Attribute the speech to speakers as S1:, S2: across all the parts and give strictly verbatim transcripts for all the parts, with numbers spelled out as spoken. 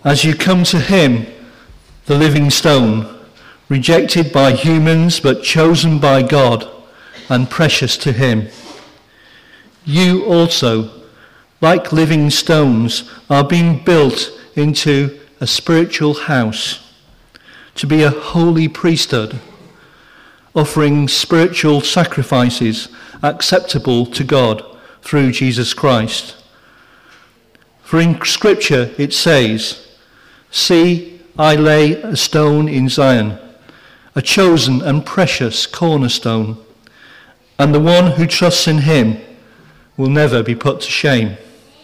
S1: As you come to him, the living stone, rejected by humans but chosen by God and precious to him, you also, like living stones, are being built into a spiritual house, to be a holy priesthood, offering spiritual sacrifices acceptable to God through Jesus Christ. For in Scripture it says, "See, I lay a stone in Zion, a chosen and precious cornerstone, and the one who trusts in him will never be put to shame."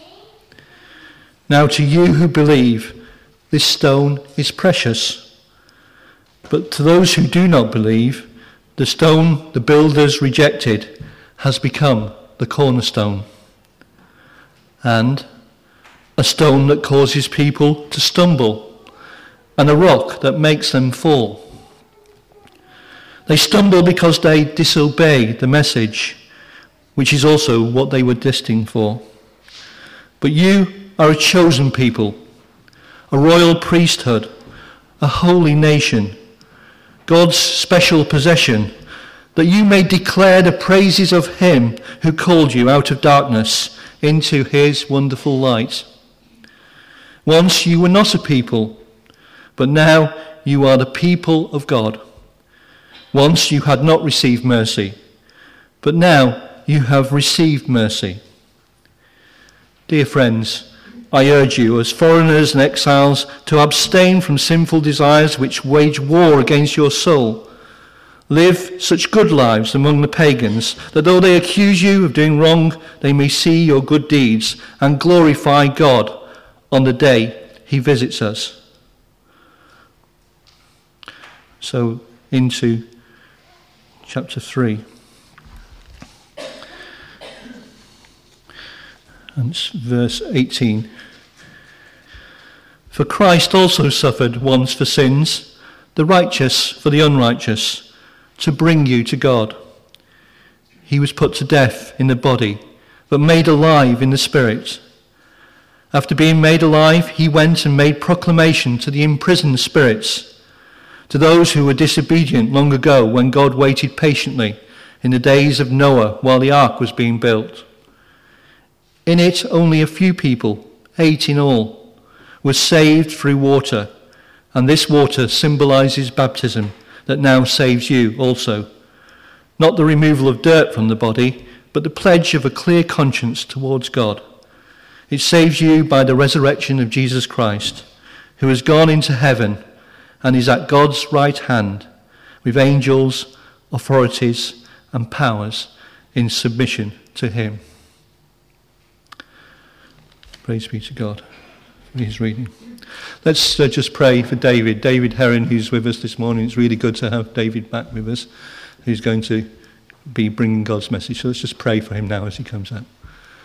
S1: Now to you who believe, this stone is precious. But to those who do not believe, the stone the builders rejected has become the cornerstone, and a stone that causes people to stumble, and a rock that makes them fall. They stumble because they disobey the message, which is also what they were destined for. But you are a chosen people, a royal priesthood, a holy nation, God's special possession, that you may declare the praises of him who called you out of darkness into his wonderful light. Once you were not a people, but now you are the people of God. Once you had not received mercy, but now you have received mercy. Dear friends, I urge you as foreigners and exiles to abstain from sinful desires which wage war against your soul. Live such good lives among the pagans that though they accuse you of doing wrong, they may see your good deeds and glorify God on the day he visits us. So into chapter three. And it's verse eighteen. For Christ also suffered once for sins, the righteous for the unrighteous, to bring you to God. He was put to death in the body, but made alive in the spirit. After being made alive, he went and made proclamation to the imprisoned spirits, to those who were disobedient long ago when God waited patiently in the days of Noah while the ark was being built. In it, only a few people, eight in all, were saved through water, and this water symbolizes baptism that now saves you also. Not the removal of dirt from the body, but the pledge of a clear conscience towards God. It saves you by the resurrection of Jesus Christ, who has gone into heaven and is at God's right hand, with angels, authorities, and powers in submission to him. Praise be to God for his reading. Let's uh, just pray for David. David Herron, who's with us this morning. It's really good to have David back with us, who's going to be bringing God's message. So let's just pray for him now as he comes out.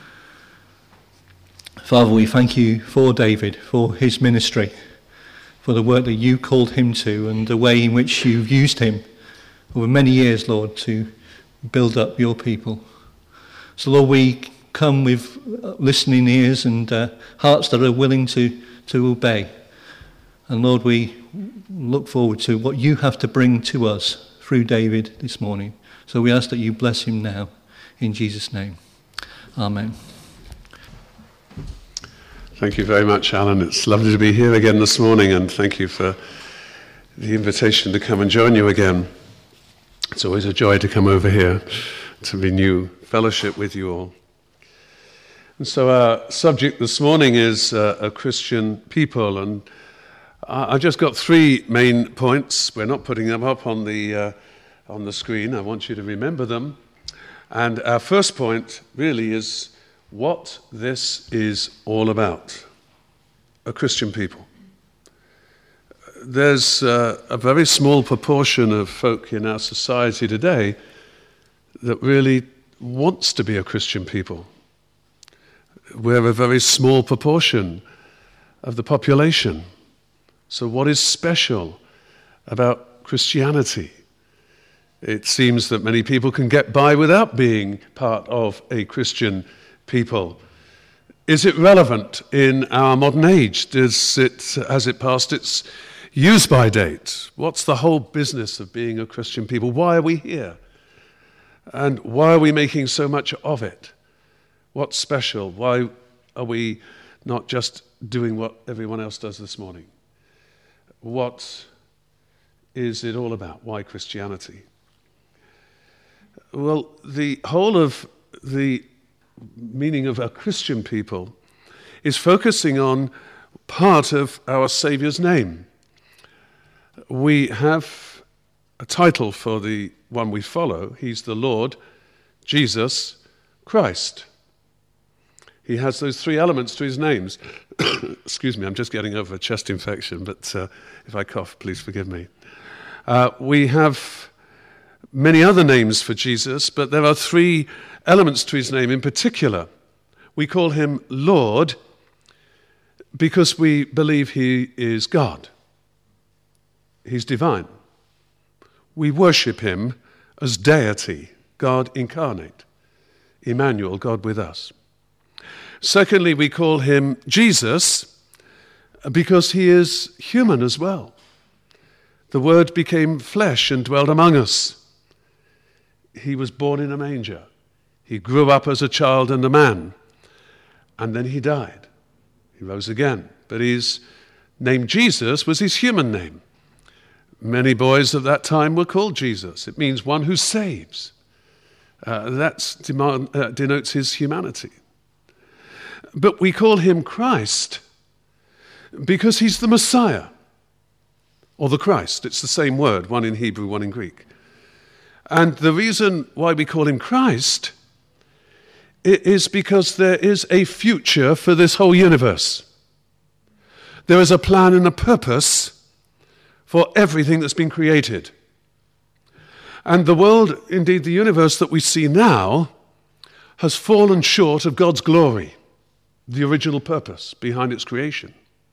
S1: Father, we thank you for David, for his ministry, for the work that you called him to and the way in which you've used him over many years, Lord, to build up your people. So, Lord, we come with listening ears and uh, hearts that are willing to, to obey. And Lord, we look forward to what you have to bring to us through David this morning. So we ask that you bless him now in Jesus' name. Amen.
S2: Thank you very much, Alan. It's lovely to be here again this morning, and thank you for the invitation to come and join you again. It's always a joy to come over here to renew fellowship with you all. And so our subject this morning is uh, a Christian people, and I've just got three main points. We're not putting them up on the uh, on the screen. I want you to remember them. And our first point really is what this is all about: a Christian people. There's uh, a very small proportion of folk in our society today that really wants to be a Christian people. We're a very small proportion of the population. So what is special about Christianity? It seems that many people can get by without being part of a Christian people. Is it relevant in our modern age? Does it, has it passed its use-by date? What's the whole business of being a Christian people? Why are we here? And why are we making so much of it? What's special? Why are we not just doing what everyone else does this morning? What is it all about? Why Christianity? Well, the whole of the meaning of a Christian people is focusing on part of our Saviour's name. We have a title for the one we follow. He's the Lord Jesus Christ. He has those three elements to his names. Excuse me, I'm just getting over a chest infection, but uh, if I cough, please forgive me. Uh, we have many other names for Jesus, but there are three elements to his name in particular. We call him Lord because we believe he is God. He's divine. We worship him as deity, God incarnate, Emmanuel, God with us. Secondly, we call him Jesus because he is human as well. The Word became flesh and dwelt among us. He was born in a manger. He grew up as a child and a man, and then he died. He rose again, but his name Jesus was his human name. Many boys of that time were called Jesus. It means one who saves. Uh, that demand, uh, denotes his humanity. But we call him Christ because he's the Messiah, or the Christ. It's the same word, one in Hebrew, one in Greek. And the reason why we call him Christ is because there is a future for this whole universe. There is a plan and a purpose for everything that's been created. And the world, indeed the universe that we see now, has fallen short of God's glory, the original purpose behind its creation.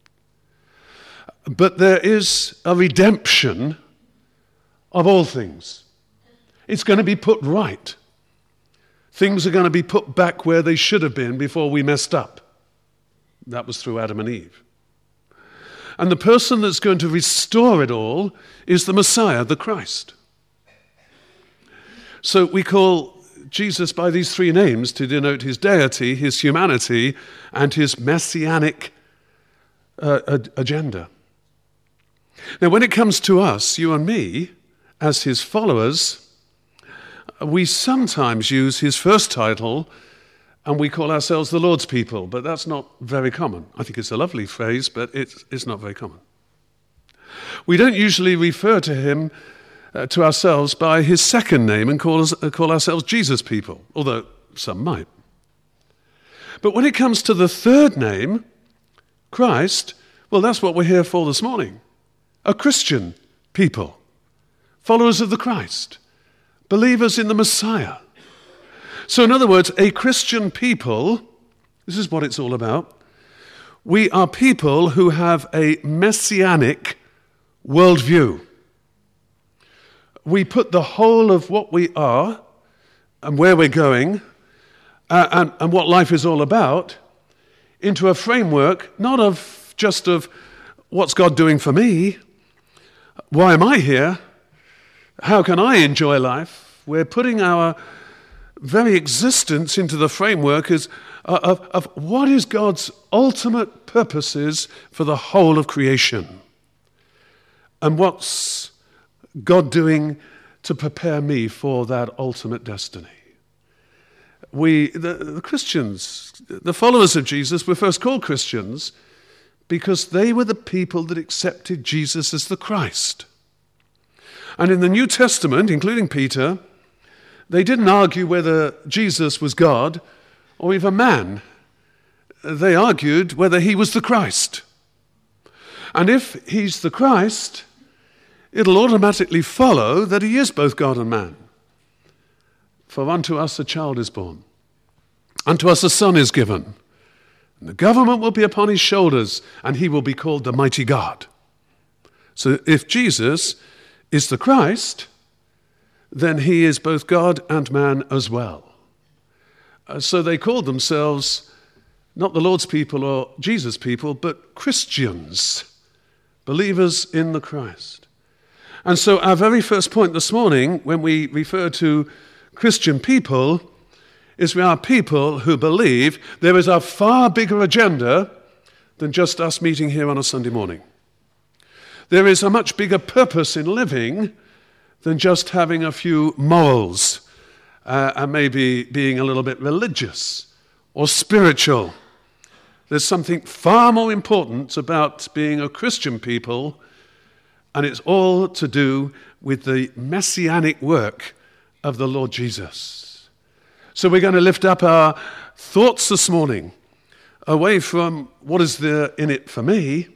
S2: But there is a redemption of all things. It's going to be put right. Things are going to be put back where they should have been before we messed up. That was through Adam and Eve. And the person that's going to restore it all is the Messiah, the Christ. So we call Jesus by these three names to denote his deity, his humanity, and his messianic uh, agenda. Now, when it comes to us, you and me, as his followers, we sometimes use his first title and we call ourselves the Lord's people, but that's not very common. I think it's a lovely phrase, but it's, it's not very common. We don't usually refer to him, uh, to ourselves by his second name and call, us, uh, call ourselves Jesus people, although some might. But when it comes to the third name, Christ, well, that's what we're here for this morning. A Christian people, followers of the Christ, believers in the Messiah. So in other words, a Christian people, this is what it's all about. We are people who have a messianic worldview. We put the whole of what we are and where we're going uh, and, and what life is all about into a framework, not of just of what's God doing for me, why am I here, how can I enjoy life. We're putting our very existence into the framework is, uh, of, of what is God's ultimate purposes for the whole of creation. And what's God doing to prepare me for that ultimate destiny. We, the, the Christians, the followers of Jesus were first called Christians because they were the people that accepted Jesus as the Christ. And in the New Testament, including Peter, they didn't argue whether Jesus was God or even man. They argued whether he was the Christ. And if he's the Christ, it'll automatically follow that he is both God and man. For unto us a child is born, unto us a son is given, and the government will be upon his shoulders, and he will be called the mighty God. So if Jesus is the Christ, then he is both God and man as well. Uh, so they called themselves not the Lord's people or Jesus' people, but Christians, believers in the Christ. And so our very first point this morning, when we refer to Christian people, is we are people who believe there is a far bigger agenda than just us meeting here on a Sunday morning. There is a much bigger purpose in living than just having a few morals uh, and maybe being a little bit religious or spiritual. There's something far more important about being a Christian people, and it's all to do with the messianic work of the Lord Jesus. So we're going to lift up our thoughts this morning away from what is there in it for me,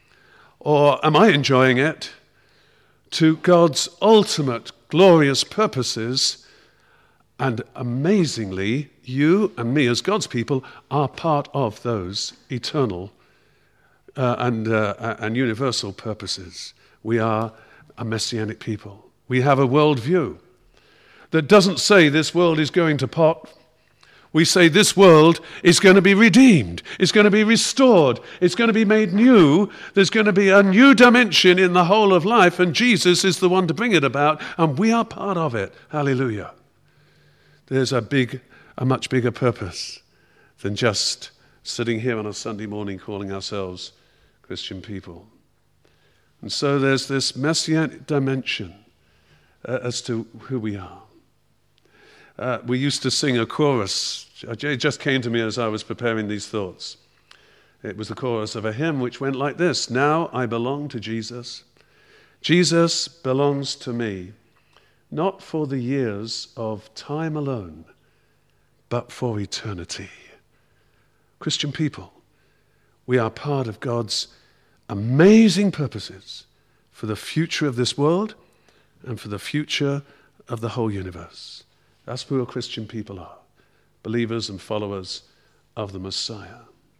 S2: or am I enjoying it, to God's ultimate glorious purposes. And amazingly, you and me as God's people are part of those eternal uh, and, uh, and universal purposes. We are a messianic people. We have a worldview that doesn't say this world is going to pot. We say this world is going to be redeemed. It's going to be restored. It's going to be made new. There's going to be a new dimension in the whole of life, and Jesus is the one to bring it about, and we are part of it. Hallelujah. There's a big, a much bigger purpose than just sitting here on a Sunday morning calling ourselves Christian people. And so there's this messianic dimension uh, as to who we are. Uh, we used to sing a chorus. It just came to me as I was preparing these thoughts. It was the chorus of a hymn which went like this: Now I belong to Jesus. Jesus belongs to me, not for the years of time alone, but for eternity. Christian people, we are part of God's amazing purposes for the future of this world and for the future of the whole universe. That's who a Christian people are, believers and followers of the Messiah.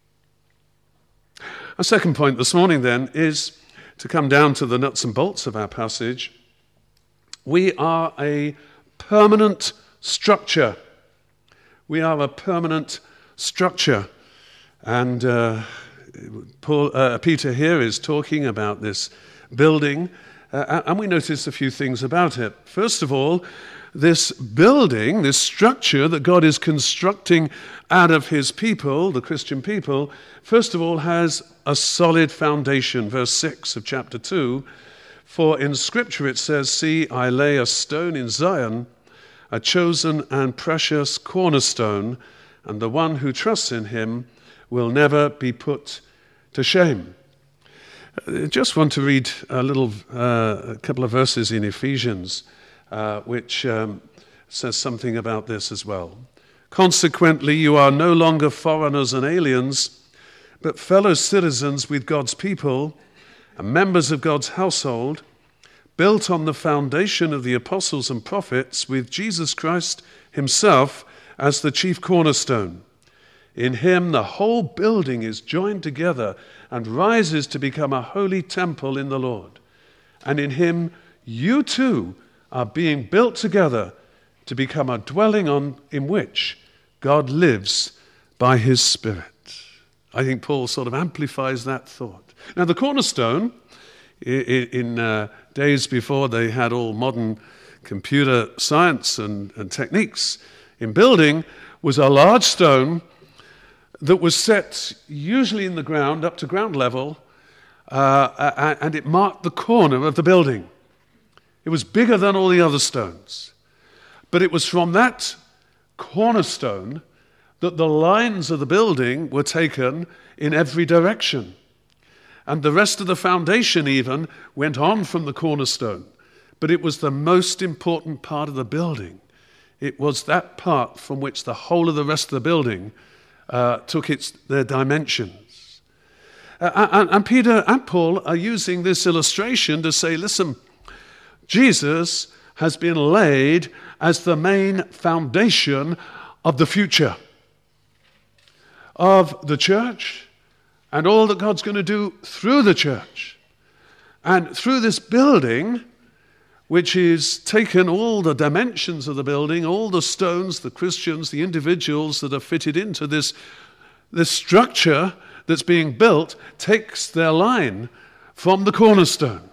S2: Our second point this morning then is to come down to the nuts and bolts of our passage. We are a permanent structure. We are a permanent structure. And uh, Paul, uh, Peter here is talking about this building, uh, and we notice a few things about it. First of all, this building, this structure that God is constructing out of his people, the Christian people, first of all has a solid foundation. Verse six of chapter two, for in Scripture it says, See, I lay a stone in Zion, a chosen and precious cornerstone, and the one who trusts in him will never be put to shame. I just want to read a little, uh, a couple of verses in Ephesians, Uh, which um, says something about this as well. Consequently, you are no longer foreigners and aliens, but fellow citizens with God's people and members of God's household, built on the foundation of the apostles and prophets, with Jesus Christ himself as the chief cornerstone. In him, the whole building is joined together and rises to become a holy temple in the Lord. And in him, you too are being built together to become a dwelling on in which God lives by his Spirit. I think Paul sort of amplifies that thought. Now, the cornerstone, in, in uh, days before they had all modern computer science and, and techniques in building, was a large stone that was set usually in the ground, up to ground level, uh, and it marked the corner of the building. It was bigger than all the other stones. But it was from that cornerstone that the lines of the building were taken in every direction. And the rest of the foundation even went on from the cornerstone. But it was the most important part of the building. It was that part from which the whole of the rest of the building uh, took its their dimensions. Uh, and, and Peter and Paul are using this illustration to say, listen, Jesus has been laid as the main foundation of the future of the church and all that God's going to do through the church. And through this building, which is taken all the dimensions of the building, all the stones, the Christians, the individuals that are fitted into this The structure that's being built takes their line from the cornerstone.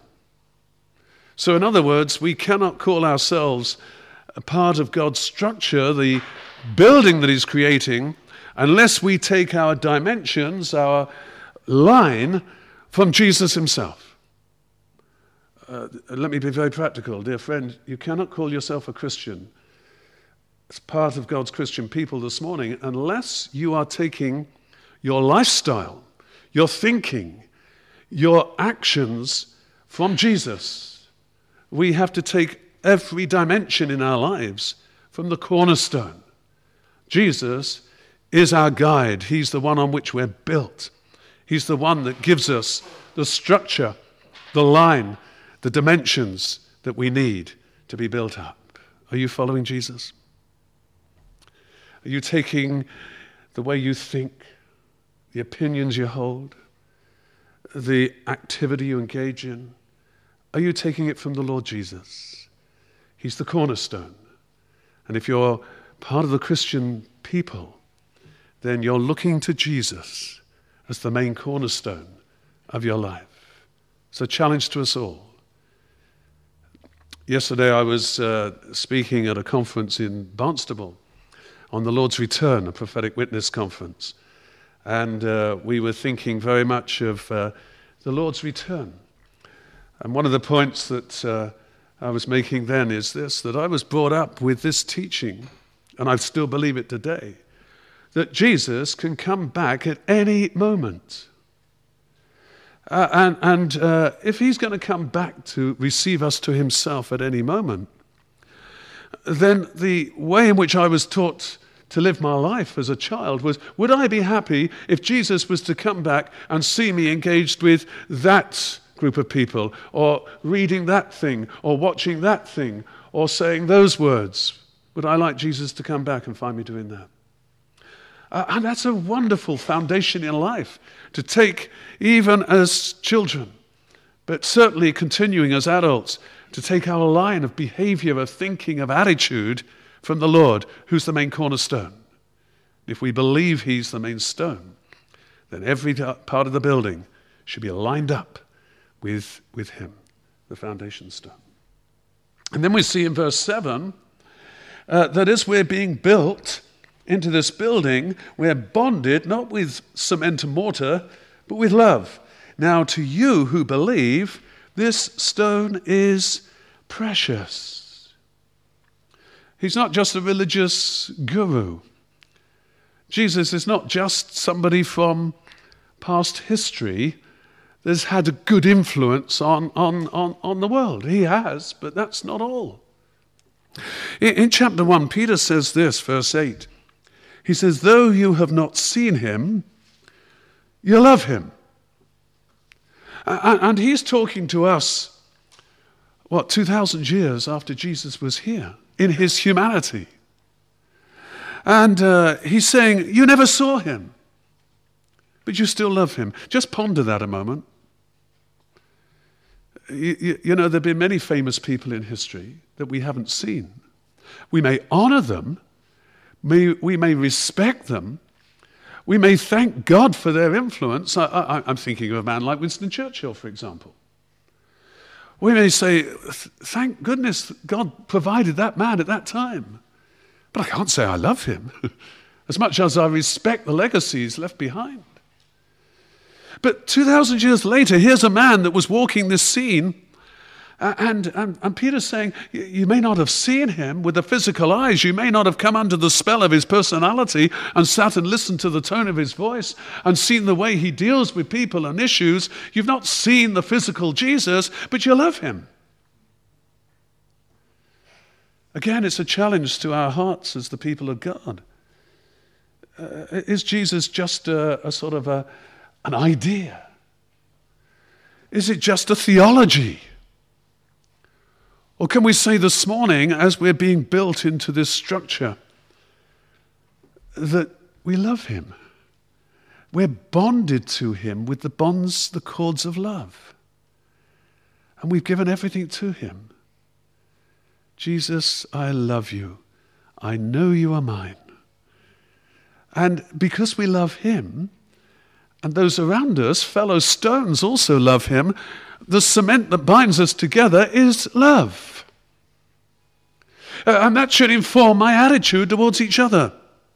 S2: So in other words, we cannot call ourselves a part of God's structure, the building that he's creating, unless we take our dimensions, our line, from Jesus himself. Uh, let me be very practical. Dear friend, you cannot call yourself a Christian as part of God's Christian people this morning unless you are taking your lifestyle, your thinking, your actions from Jesus. We have to take every dimension in our lives from the cornerstone. Jesus is our guide. He's the one on which we're built. He's the one that gives us the structure, the line, the dimensions that we need to be built up. Are you following Jesus? Are you taking the way you think, the opinions you hold, the activity you engage in? Are you taking it from the Lord Jesus? He's the cornerstone. And if you're part of the Christian people, then you're looking to Jesus as the main cornerstone of your life. It's a challenge to us all. Yesterday I was uh, speaking at a conference in Barnstable on the Lord's Return, a prophetic witness conference. And uh, we were thinking very much of uh, the Lord's return. And one of the points that uh, I was making then is this, that I was brought up with this teaching, and I still believe it today, that Jesus can come back at any moment. Uh, and and uh, if he's going to come back to receive us to himself at any moment, then the way in which I was taught to live my life as a child was, would I be happy if Jesus was to come back and see me engaged with that group of people, or reading that thing, or watching that thing, or saying those words? Would I like Jesus to come back and find me doing that? Uh, and that's a wonderful foundation in life to take even as children, but certainly continuing as adults, to take our line of behavior, of thinking, of attitude from the Lord, who's the main cornerstone. If we believe he's the main stone, then every part of the building should be lined up with, with him, the foundation stone. And then we see in verse seven uh, that as we're being built into this building, we're bonded not with cement and mortar, but with love. Now to you who believe, this stone is precious. He's not just a religious guru. Jesus is not just somebody from past history that's had a good influence on, on, on, on the world. He has, but that's not all. In, in chapter one, Peter says this, verse eight. He says, though you have not seen him, you love him. And, and he's talking to us, what, two thousand years after Jesus was here, in his humanity. And uh, he's saying, you never saw him, but you still love him. Just ponder that a moment. You, you, you know, there have been many famous people in history that we haven't seen. We may honor them, may, we may respect them, we may thank God for their influence. I, I, I'm thinking of a man like Winston Churchill, for example. We may say, thank goodness God provided that man at that time. But I can't say I love him as much as I respect the legacies left behind. But two thousand years later, here's a man that was walking this scene, and, and, and Peter's saying, you may not have seen him with the physical eyes, you may not have come under the spell of his personality and sat and listened to the tone of his voice and seen the way he deals with people and issues. You've not seen the physical Jesus, but you love him. Again, it's a challenge to our hearts as the people of God. Uh, is Jesus just a, a sort of a, an idea? Is it just a theology? Or can we say this morning, as we're being built into this structure, that we love him? We're bonded to him with the bonds, the cords of love. And we've given everything to him. Jesus, I love you. I know you are mine. And because we love him, and those around us, fellow stones, also love him, the cement that binds us together is love. Uh, and that should inform my attitude towards each other.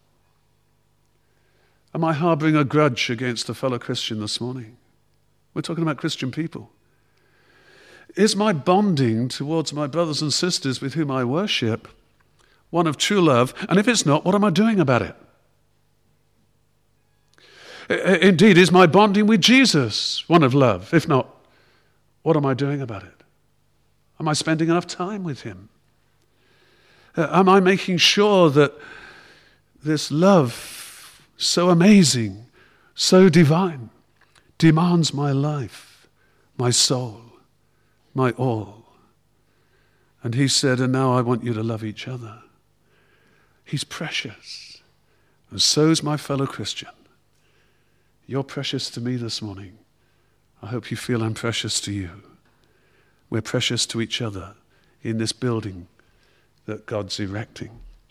S2: Am I harboring a grudge against a fellow Christian this morning? We're talking about Christian people. Is my bonding towards my brothers and sisters with whom I worship one of true love? And if it's not, what am I doing about it? Indeed, is my bonding with Jesus one of love? If not, what am I doing about it? Am I spending enough time with him? Uh, am I making sure that this love, so amazing, so divine, demands my life, my soul, my all? And he said, and now I want you to love each other. He's precious, and so is my fellow Christian. You're precious to me this morning. I hope you feel I'm precious to you. We're precious to each other in this building that God's erecting.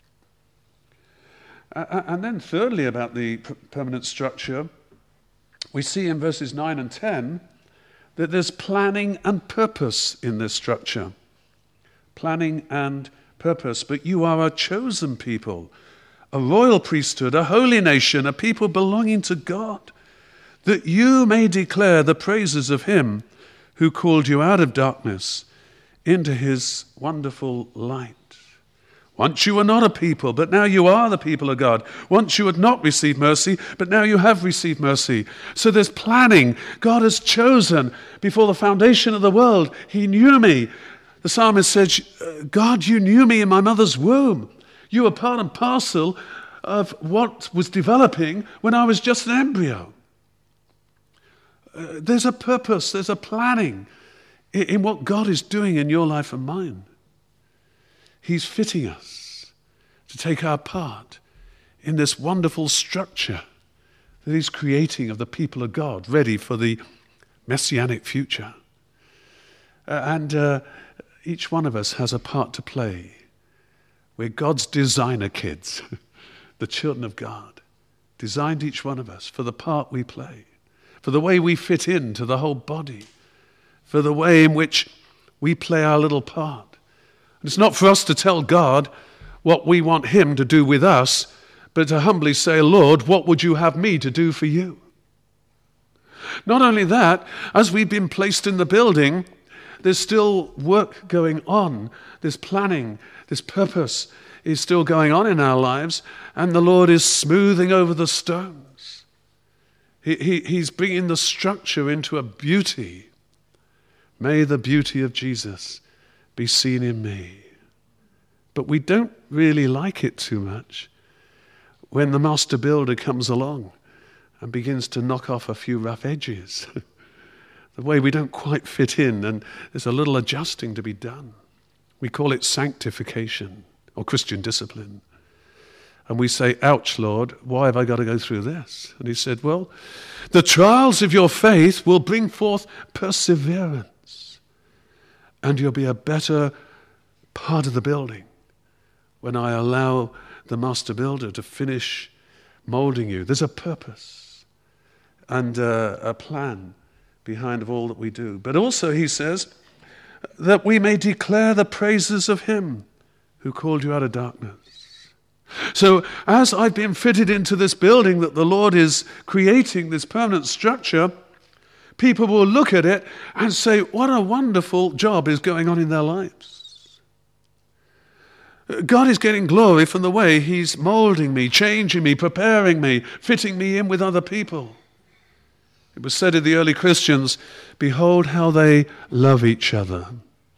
S2: And then thirdly, about the permanent structure, we see in verses nine and ten that there's planning and purpose in this structure. Planning and purpose. But you are a chosen people, a royal priesthood, a holy nation, a people belonging to God, that you may declare the praises of him who called you out of darkness into his wonderful light. Once you were not a people, but now you are the people of God. Once you had not received mercy, but now you have received mercy. So there's planning. God has chosen before the foundation of the world. He knew me. The psalmist said, God, you knew me in my mother's womb. You were part and parcel of what was developing when I was just an embryo. Uh, there's a purpose, there's a planning in, in what God is doing in your life and mine. He's fitting us to take our part in this wonderful structure that he's creating of the people of God, ready for the messianic future. Uh, and uh, each one of us has a part to play. We're God's designer kids, the children of God, designed each one of us for the part we play, for the way we fit into the whole body, for the way in which we play our little part. And it's not for us to tell God what we want him to do with us, but to humbly say, Lord, what would you have me to do for you? Not only that, as we've been placed in the building, there's still work going on. This planning, this purpose is still going on in our lives, and the Lord is smoothing over the stones. He, he, he's bringing the structure into a beauty. May the beauty of Jesus be seen in me. But we don't really like it too much when the master builder comes along and begins to knock off a few rough edges. The way we don't quite fit in, and there's a little adjusting to be done. We call it sanctification or Christian discipline. And we say, ouch, Lord, why have I got to go through this? And he said, well, the trials of your faith will bring forth perseverance. And you'll be a better part of the building when I allow the master builder to finish molding you. There's a purpose and uh, a plan behind of all that we do. But also, he says, that we may declare the praises of him who called you out of darkness. So as I've been fitted into this building that the Lord is creating, this permanent structure, people will look at it and say, what a wonderful job is going on in their lives. God is getting glory from the way he's molding me, changing me, preparing me, fitting me in with other people. It was said of the early Christians, behold how they love each other.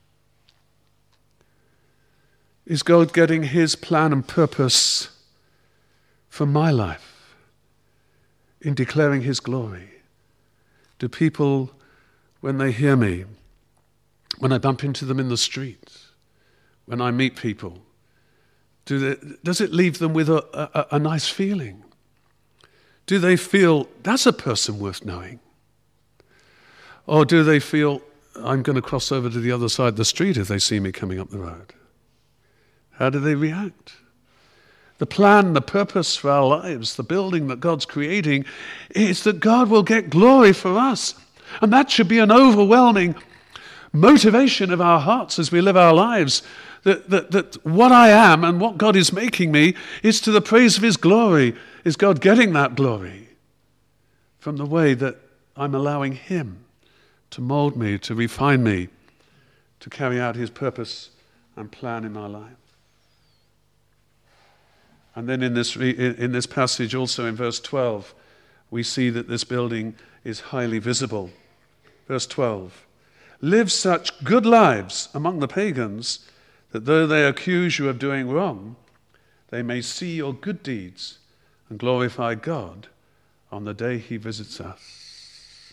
S2: Is God getting his plan and purpose for my life in declaring his glory? Do people, when they hear me, when I bump into them in the street, when I meet people, do they, does it leave them with a, a, a nice feeling? Do they feel, that's a person worth knowing? Or do they feel, I'm going to cross over to the other side of the street if they see me coming up the road? How do they react? the plan, the purpose for our lives, the building that God's creating, is that God will get glory for us. And that should be an overwhelming motivation of our hearts as we live our lives, that, that, that what I am and what God is making me is to the praise of his glory. Is God getting that glory from the way that I'm allowing him to mold me, to refine me, to carry out his purpose and plan in my life? And then in this, in this passage, also in verse twelve, we see that this building is highly visible. Verse twelve, live such good lives among the pagans that though they accuse you of doing wrong, they may see your good deeds and glorify God on the day he visits us.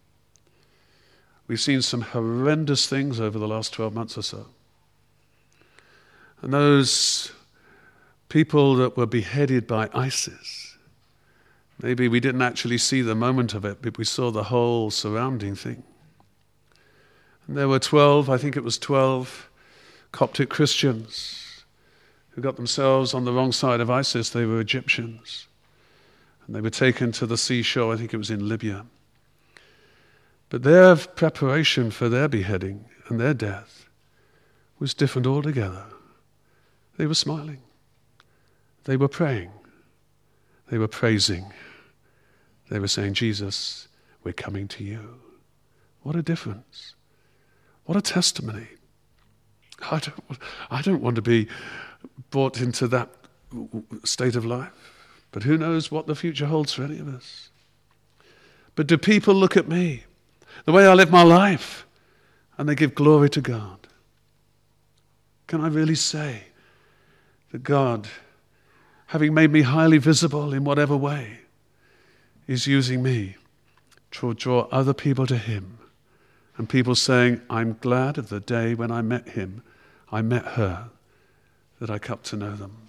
S2: We've seen some horrendous things over the last twelve months or so. And those people that were beheaded by ISIS, maybe we didn't actually see the moment of it, but we saw the whole surrounding thing. And there were twelve, I think it was twelve, Coptic Christians who got themselves on the wrong side of ISIS. They were Egyptians. And they were taken to the seashore, I think it was in Libya. But their preparation for their beheading and their death was different altogether. They were smiling. They were praying. They were praising. They were saying, Jesus, we're coming to you. What a difference. What a testimony. I don't, I don't want to be brought into that state of life. But who knows what the future holds for any of us. But do people look at me, the way I live my life, and they give glory to God? Can I really say that God, having made me highly visible in whatever way, is using me to draw other people to him? And people saying, I'm glad of the day when I met him, I met her, that I got to know them.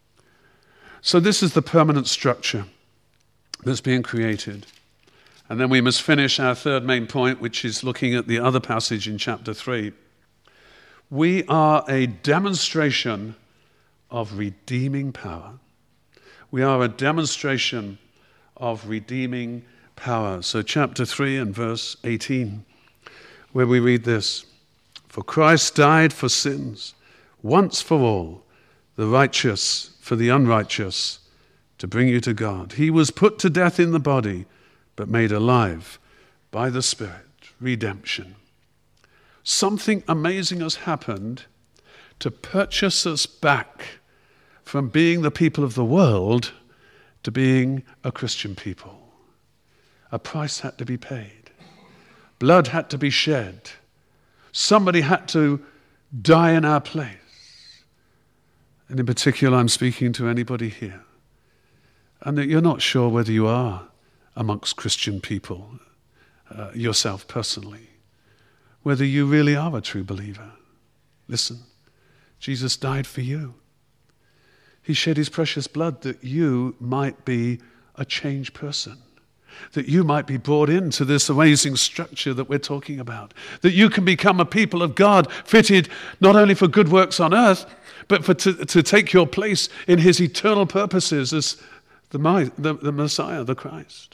S2: So this is the permanent structure that's being created. And then we must finish our third main point, which is looking at the other passage in chapter three. We are a demonstration of redeeming power. We are a demonstration of redeeming power. So chapter three and verse eighteen, where we read this, for Christ died for sins, once for all, the righteous for the unrighteous, to bring you to God. He was put to death in the body, but made alive by the Spirit. Redemption. Something amazing has happened to purchase us back from being the people of the world to being a Christian people. A price had to be paid. Blood had to be shed. Somebody had to die in our place. And in particular, I'm speaking to anybody here, and that you're not sure whether you are amongst Christian people, uh, yourself personally, whether you really are a true believer. Listen, Jesus died for you. He shed his precious blood that you might be a changed person, that you might be brought into this amazing structure that we're talking about, that you can become a people of God, fitted not only for good works on earth, but for to, to take your place in his eternal purposes as the, the, the Messiah, the Christ.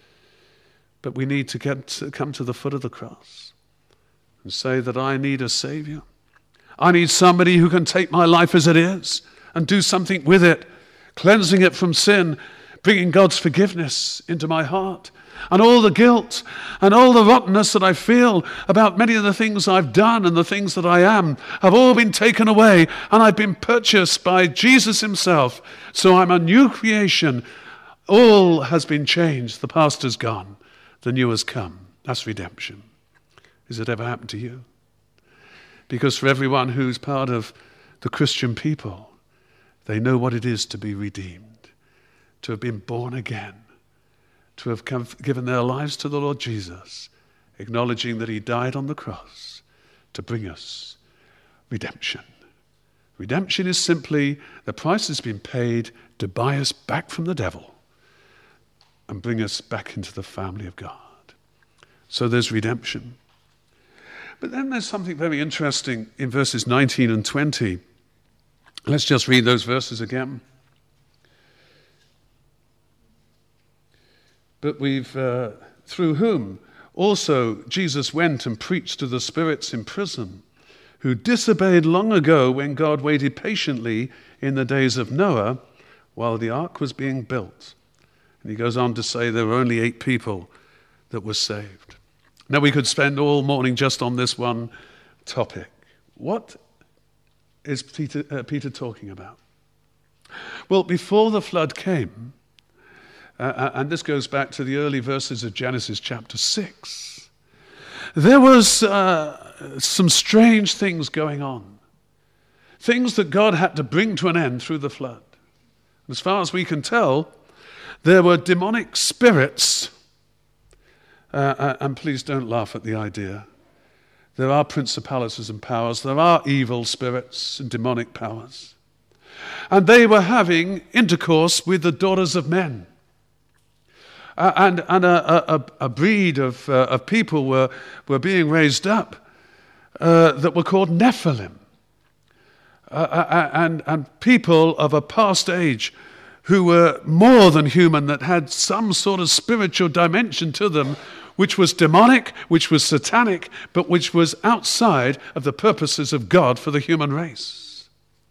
S2: But we need to get to come to the foot of the cross and say that I need a Savior. I need somebody who can take my life as it is and do something with it, cleansing it from sin, bringing God's forgiveness into my heart. And all the guilt and all the rottenness that I feel about many of the things I've done and the things that I am have all been taken away, and I've been purchased by Jesus himself. So I'm a new creation. All has been changed. The past is gone. The new has come. That's redemption. Has it ever happened to you? Because for everyone who's part of the Christian people, they know what it is to be redeemed, to have been born again, to have come, given their lives to the Lord Jesus, acknowledging that he died on the cross to bring us redemption. Redemption is simply the price has been paid to buy us back from the devil and bring us back into the family of God. So there's redemption. But then there's something very interesting in verses nineteen and twenty. Let's just read those verses again. but we've, uh, through whom also Jesus went and preached to the spirits in prison, who disobeyed long ago when God waited patiently in the days of Noah while the ark was being built. And he goes on to say there were only eight people that were saved. Now we could spend all morning just on this one topic. What is Peter, uh, Peter talking about? Well, before the flood came, uh, and this goes back to the early verses of Genesis chapter six, there was uh, some strange things going on. Things that God had to bring to an end through the flood. As far as we can tell, there were demonic spirits, uh, and please don't laugh at the idea. There are principalities and powers, there are evil spirits and demonic powers. And they were having intercourse with the daughters of men. Uh, and and a, a, a breed of, uh, of people were, were being raised up uh, that were called Nephilim. Uh, and, and people of a past age who were more than human, that had some sort of spiritual dimension to them, which was demonic, which was satanic, but which was outside of the purposes of God for the human race.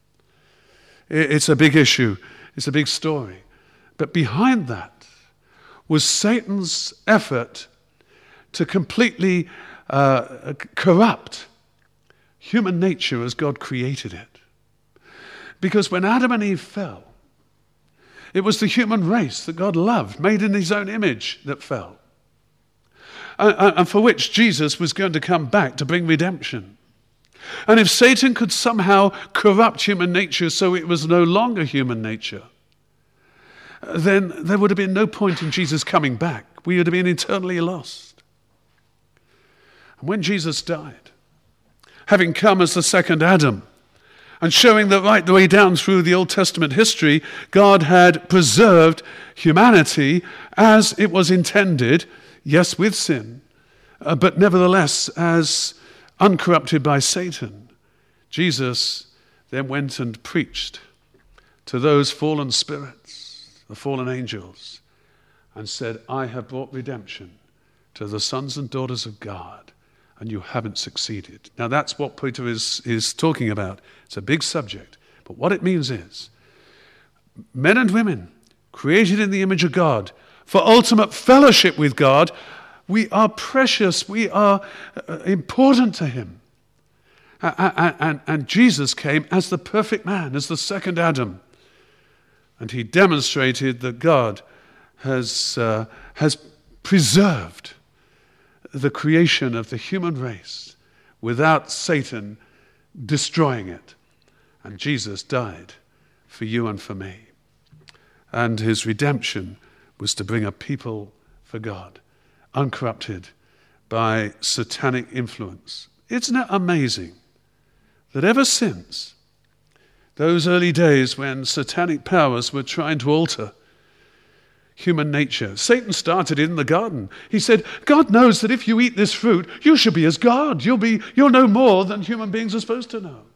S2: It's a big issue. It's a big story. But behind that was Satan's effort to completely uh, corrupt human nature as God created it. Because when Adam and Eve fell, it was the human race that God loved, made in his own image, that fell. And for which Jesus was going to come back to bring redemption. And if Satan could somehow corrupt human nature so it was no longer human nature, then there would have been no point in Jesus coming back. We would have been eternally lost. And when Jesus died, having come as the second Adam, and showing that right the way down through the Old Testament history, God had preserved humanity as it was intended, yes, with sin, uh, but nevertheless as uncorrupted by Satan. Jesus then went and preached to those fallen spirits, the fallen angels, and said, I have brought redemption to the sons and daughters of God, and you haven't succeeded. Now that's what Peter is, is talking about. It's a big subject. But what it means is, men and women created in the image of God for ultimate fellowship with God, we are precious, we are uh, important to him. Uh, and, and, and Jesus came as the perfect man, as the second Adam. And he demonstrated that God has, uh, has preserved the creation of the human race without Satan destroying it. And Jesus died for you and for me. And his redemption was to bring a people for God, uncorrupted by satanic influence. Isn't it amazing that ever since those early days when satanic powers were trying to alter human nature, Satan started in the garden. He said, God knows that if you eat this fruit, you should be as God. You'll be, you'll know more than human beings are supposed to know.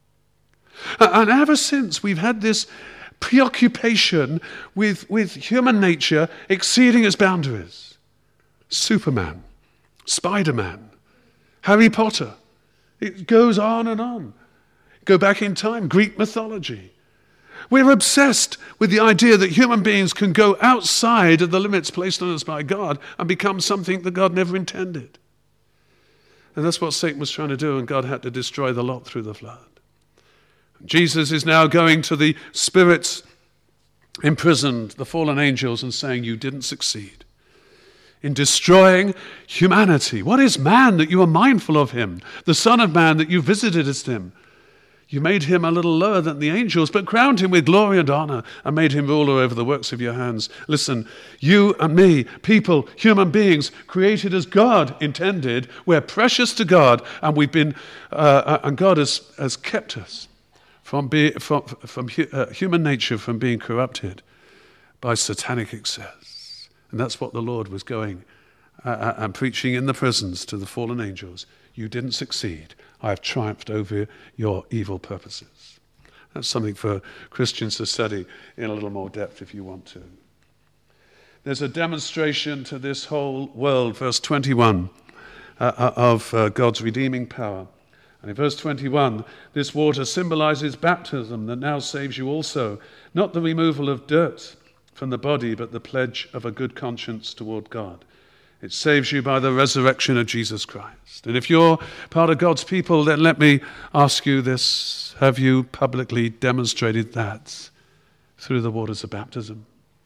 S2: And ever since, we've had this preoccupation with, with human nature exceeding its boundaries. Superman, Spider-Man, Harry Potter. It goes on and on. Go back in time, Greek mythology. We're obsessed with the idea that human beings can go outside of the limits placed on us by God and become something that God never intended. And that's what Satan was trying to do, and God had to destroy the lot through the flood. Jesus is now going to the spirits imprisoned, the fallen angels, and saying, you didn't succeed in destroying humanity. What is man that you are mindful of him? The Son of Man that you visited as him. You made him a little lower than the angels, but crowned him with glory and honor and made him ruler over the works of your hands. Listen, you and me, people, human beings, created as God intended, we're precious to God, and we've been, uh, and God has, has kept us from, be, from, from uh, human nature from being corrupted by satanic excess. And that's what the Lord was going uh, and preaching in the prisons to the fallen angels. You didn't succeed. I have triumphed over your evil purposes. That's something for Christians to study in a little more depth if you want to. there's a demonstration to this whole world, verse twenty-one, uh, of uh, God's redeeming power. And in verse twenty-one, this water symbolizes baptism that now saves you also, not the removal of dirt from the body, but the pledge of a good conscience toward God. It saves you by the resurrection of Jesus Christ. And if you're part of God's people, then let me ask you this. Have you publicly demonstrated that through the waters of baptism?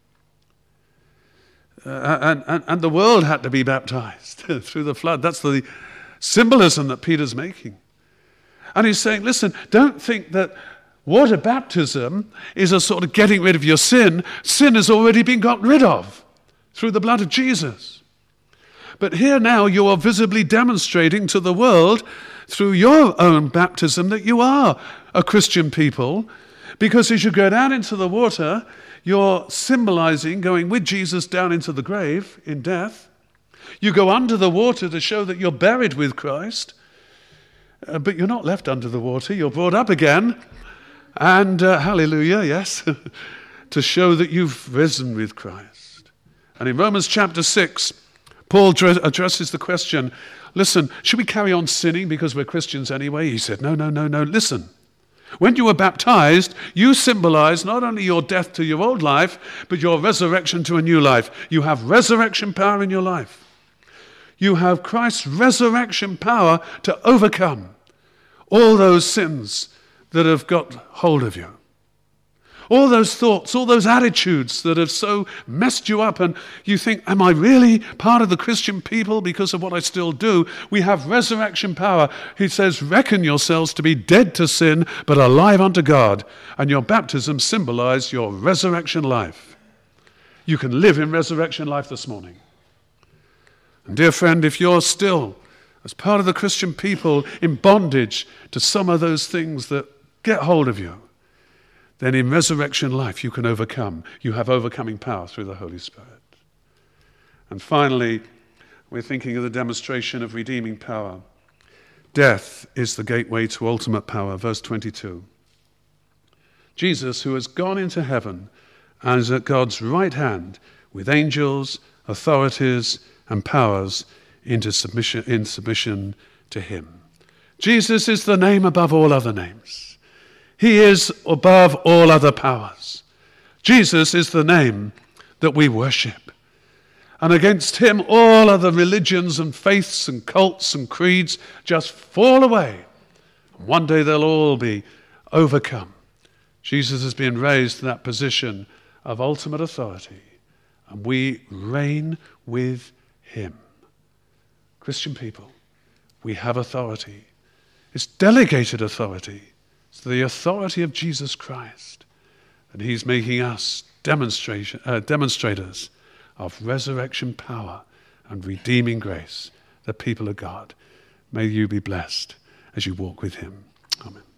S2: Uh, and, and, and the world had to be baptized through the flood. That's the symbolism that Peter's making. And he's saying, listen, don't think that water baptism is a sort of getting rid of your sin. Sin has already been got rid of through the blood of Jesus. But here now you are visibly demonstrating to the world through your own baptism that you are a Christian people, because as you go down into the water, you're symbolizing going with Jesus down into the grave in death. You go under the water to show that you're buried with Christ, uh, but you're not left under the water. You're brought up again, and uh, hallelujah, yes, to show that you've risen with Christ. And in Romans chapter six, Paul addresses the question, listen, should we carry on sinning because we're Christians anyway? He said, no, no, no, no, listen. When you were baptized, you symbolize not only your death to your old life, but your resurrection to a new life. You have resurrection power in your life. You have Christ's resurrection power to overcome all those sins that have got hold of you. All those thoughts, all those attitudes that have so messed you up, and you think, am I really part of the Christian people because of what I still do? We have resurrection power. He says, reckon yourselves to be dead to sin, but alive unto God. And your baptism symbolized your resurrection life. You can live in resurrection life this morning. And dear friend, if you're still, as part of the Christian people, in bondage to some of those things that get hold of you, then in resurrection life you can overcome. You have overcoming power through the Holy Spirit. And finally, we're thinking of the demonstration of redeeming power. Death is the gateway to ultimate power. Verse twenty-two. Jesus, who has gone into heaven and is at God's right hand with angels, authorities, and powers into submission, in submission to him. Jesus is the name above all other names. He is above all other powers. Jesus is the name that we worship. And against him, all other religions and faiths and cults and creeds just fall away. One day they'll all be overcome. Jesus has been raised to that position of ultimate authority, and we reign with him. Christian people, we have authority. It's delegated authority. It's the authority of Jesus Christ. And he's making us demonstration, uh, demonstrators of resurrection power and redeeming grace, the people of God. May you be blessed as you walk with him. Amen.